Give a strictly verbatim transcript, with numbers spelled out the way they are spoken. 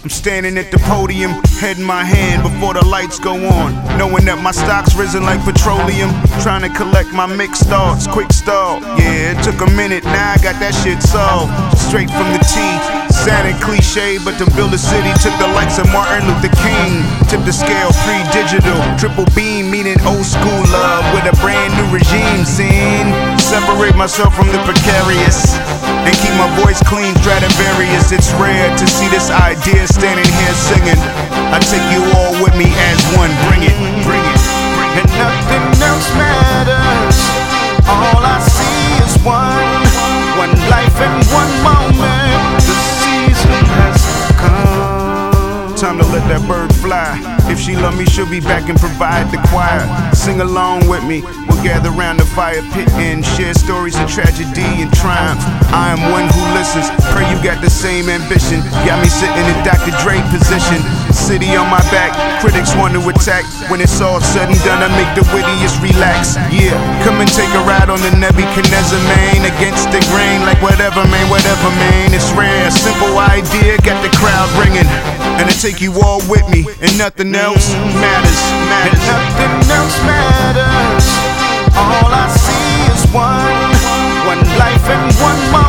I'm standing at the podium, head in my hand before the lights go on, knowing that my stock's risen like petroleum. Trying to collect my mixed thoughts, quick stall. Yeah, it took a minute, now I got that shit solved. Straight from the T, sounded cliche, but to build a city took the likes of Martin Luther King. Tip the scale, pre-digital, triple beam, meaning old school love with a brand new regime scene. Separate myself from the precarious and keep my voice clean, Stradivarius. It's rare to see this idea standing here singing. I take you all with me as one. Bring it, bring it, bring it. And nothing else matters. All I see is one, one life and one moment. The season has come. Time to let that bird fly. If she love me, she'll be back and provide the choir. Sing along with me. We'll gather around the fire pit and share stories of tragedy and triumph. I am one who listens. Pray you got the same ambition. Got me sitting in Doctor Dre position. City on my back, critics want to attack. When it's all said and done, I make the wittiest relax. Yeah, come and take a ride on the Nebuchadnezzar, man. Against the grain, like whatever, man, whatever, man. It's rare, simple idea, got the crowd ringing. And I take you all with me, and nothing else matters, matters. And nothing else matters. All I see is one, one life and one moment.